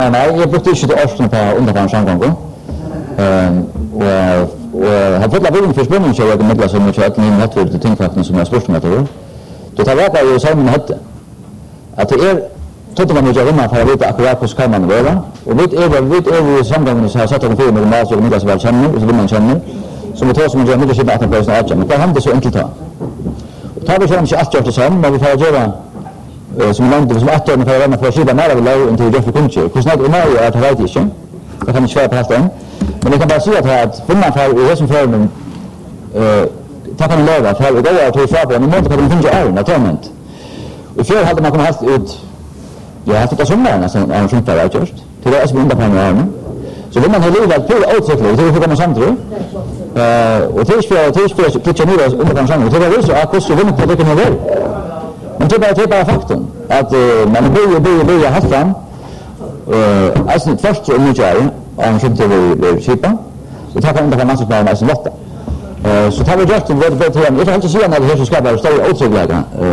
Nej, jag brukte inte det årsna på underfaren samgången. Och har fått la vilja för spänning så jag med som jag att ni måste det tänkfaktorn som jag spurste med då. Då tar jag ju samman hade. Att det är trodde man ju att man veta akkurat hur ska man vara. Och vet är samgången så har satt en film med mig så mycket så väl känner och så vill man känner. Så vi tar som jag mycket sitta att på snart. Men det handlar så enkelt. Tar vi kanske att göra det så men vi får göra som landet som att göra för att få skida mer av lov inte det för kunskap. Hur snart är det att rätt inte? Det kan inte svara på allt än. Men det kan bara säga att för man får det som för men ta kan leva för det går att ta fram men måste kan finna är naturligt. Och för hade man kunnat ha ut jag har fått sommaren nästan en sån där just. Till det är som under på nu. Så vill man ha livet på outsättligt så får man samtidigt. Och tills pitcha ner under på samtidigt. Det är så att kostar vinner på det kan vara. Men det är bara faktum att man börjar ha fram alltså först så mycket är om inte vi skipa. Och ta kan inte massa på nästan lotta. Så tar vi just det bättre. Jag har inte sett när det här så ska vara större outsättligt.